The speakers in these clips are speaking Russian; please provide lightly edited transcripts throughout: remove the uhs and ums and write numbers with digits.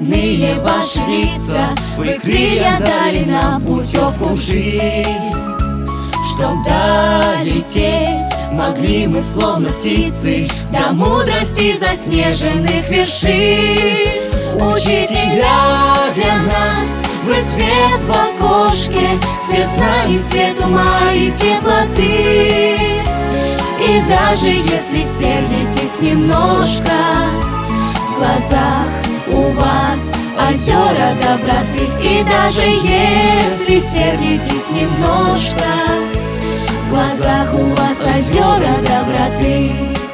родные ваши лица, вы крылья дали нам путевку в жизнь. Чтоб долететь, могли мы словно птицы до мудрости заснеженных вершин. Учителя для нас, вы свет в окошке, свет знаний, свет ума и теплоты. И даже если сердитесь немножко, в глазах у вас озера доброты. И даже если сердитесь немножко, в глазах у вас озера доброты.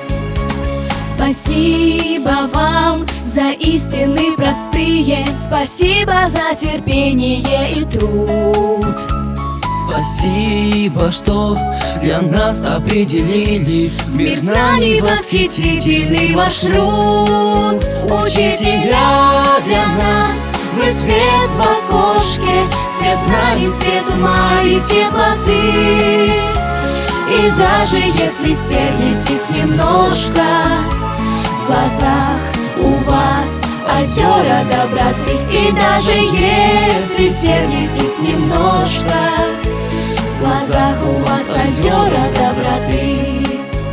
Спасибо вам за истины простые, спасибо за терпение и труд. Спасибо, что для нас определили мир знаний восхитительный маршрут. Учителя для нас, вы свет в окошке, свет знаний, свет ума и теплоты. И даже если сердитесь немножко, в глазах у вас озера доброты. И даже если сердитесь немножко, в глазах у вас озера доброты.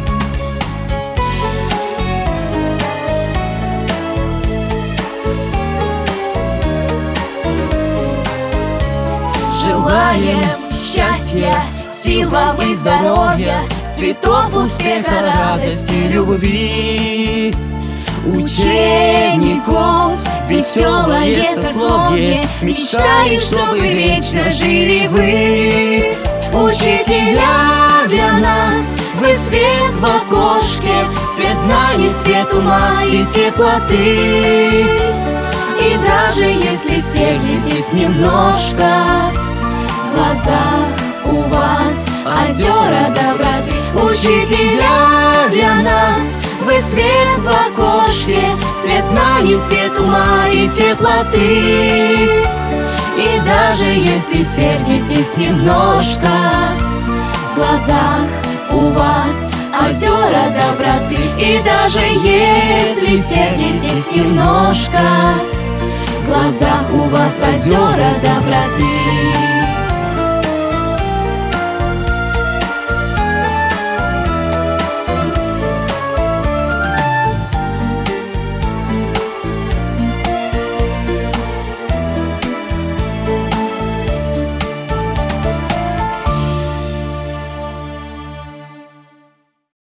Желаем счастья, сил вам и здоровья, цветов успеха, радости, любви. Учеников веселое сословие, мечтаю, чтобы вечно жили вы. Учителя для нас, вы свет в окошке, свет знаний, свет ума и теплоты. И даже если сердитесь немножко, в глазах у вас озера доброты. Учителя для нас, вы свет в окошке, свет знаний, свет ума и теплоты. И даже если сердитесь немножко, в глазах у вас озера доброты. И даже если сердитесь немножко, в глазах у вас озера доброты.